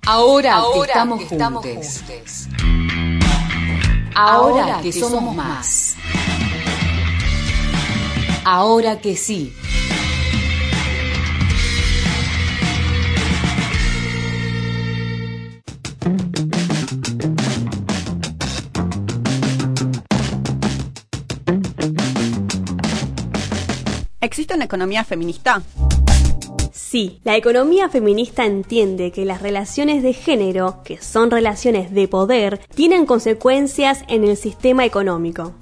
Ahora que estamos juntos. Ahora que somos más. Ahora que sí. ¿Existe una economía feminista? Sí, la economía feminista entiende que las relaciones de género, que son relaciones de poder, tienen consecuencias en el sistema económico.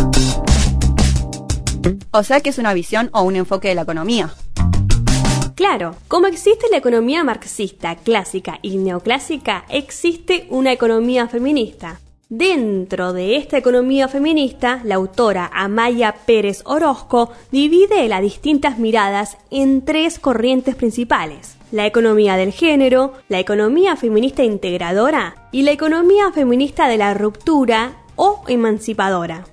O sea que es una visión o un enfoque de la economía. Claro, como existe la economía marxista, clásica y neoclásica, existe una economía feminista. Dentro de esta economía feminista, la autora Amaya Pérez Orozco divide las distintas miradas en tres corrientes principales: la economía del género, la economía feminista integradora y la economía feminista de la ruptura o emancipadora.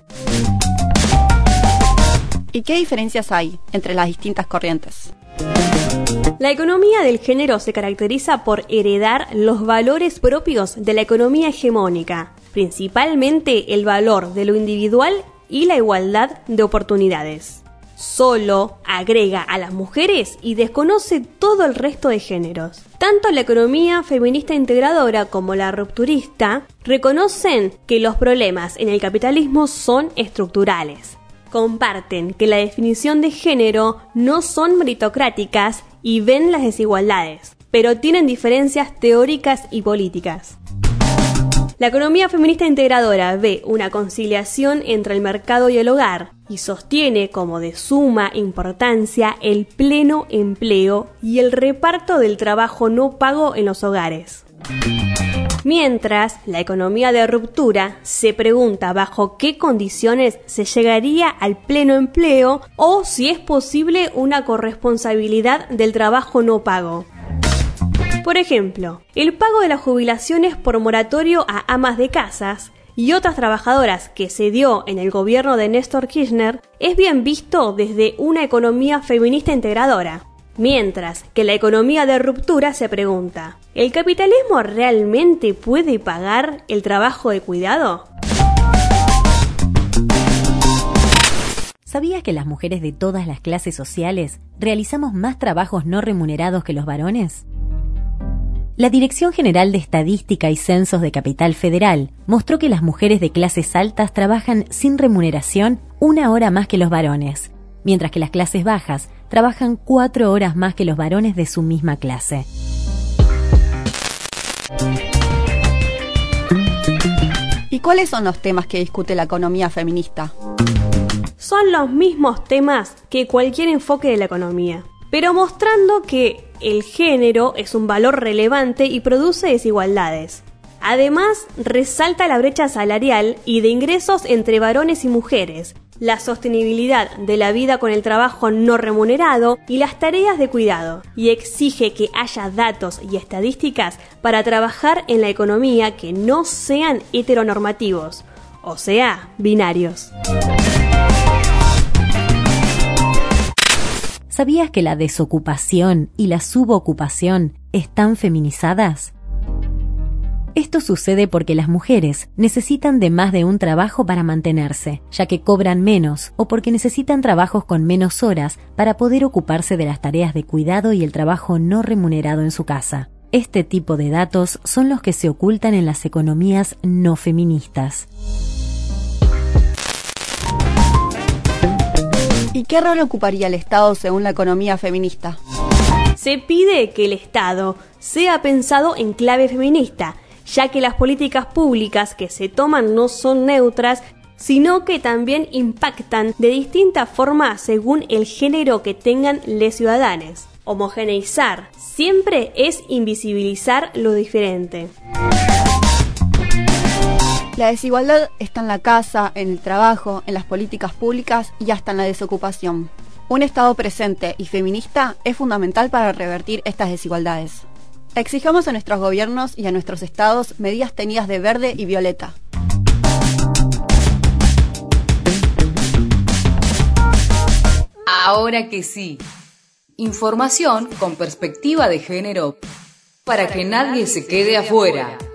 ¿Y qué diferencias hay entre las distintas corrientes? La economía del género se caracteriza por heredar los valores propios de la economía hegemónica, principalmente el valor de lo individual y la igualdad de oportunidades. Solo agrega a las mujeres y desconoce todo el resto de géneros. Tanto la economía feminista integradora como la rupturista reconocen que los problemas en el capitalismo son estructurales. Comparten que la definición de género no son meritocráticas y ven las desigualdades, pero tienen diferencias teóricas y políticas. La economía feminista integradora ve una conciliación entre el mercado y el hogar y sostiene como de suma importancia el pleno empleo y el reparto del trabajo no pago en los hogares. Mientras, la economía de ruptura se pregunta bajo qué condiciones se llegaría al pleno empleo o si es posible una corresponsabilidad del trabajo no pago. Por ejemplo, el pago de las jubilaciones por moratorio a amas de casas y otras trabajadoras que se dio en el gobierno de Néstor Kirchner es bien visto desde una economía feminista integradora. Mientras que la economía de ruptura se pregunta: ¿el capitalismo realmente puede pagar el trabajo de cuidado? ¿Sabías que las mujeres de todas las clases sociales realizamos más trabajos no remunerados que los varones? La Dirección General de Estadística y Censos de Capital Federal mostró que las mujeres de clases altas trabajan sin remuneración 1 hora más que los varones, mientras que las clases bajas trabajan 4 horas más que los varones de su misma clase. ¿Y cuáles son los temas que discute la economía feminista? Son los mismos temas que cualquier enfoque de la economía, pero mostrando que el género es un valor relevante y produce desigualdades. Además, resalta la brecha salarial y de ingresos entre varones y mujeres, la sostenibilidad de la vida con el trabajo no remunerado y las tareas de cuidado, y exige que haya datos y estadísticas para trabajar en la economía que no sean heteronormativos, o sea, binarios. ¿Sabías que la desocupación y la subocupación están feminizadas? Esto sucede porque las mujeres necesitan de más de un trabajo para mantenerse, ya que cobran menos, o porque necesitan trabajos con menos horas para poder ocuparse de las tareas de cuidado y el trabajo no remunerado en su casa. Este tipo de datos son los que se ocultan en las economías no feministas. ¿Y qué rol ocuparía el Estado según la economía feminista? Se pide que el Estado sea pensado en clave feminista, ya que las políticas públicas que se toman no son neutras, sino que también impactan de distinta forma según el género que tengan les ciudadanos. Homogeneizar siempre es invisibilizar lo diferente. La desigualdad está en la casa, en el trabajo, en las políticas públicas y hasta en la desocupación. Un Estado presente y feminista es fundamental para revertir estas desigualdades. Exijamos a nuestros gobiernos y a nuestros estados medidas teñidas de verde y violeta. Ahora que sí. Información con perspectiva de género para que nadie se quede afuera.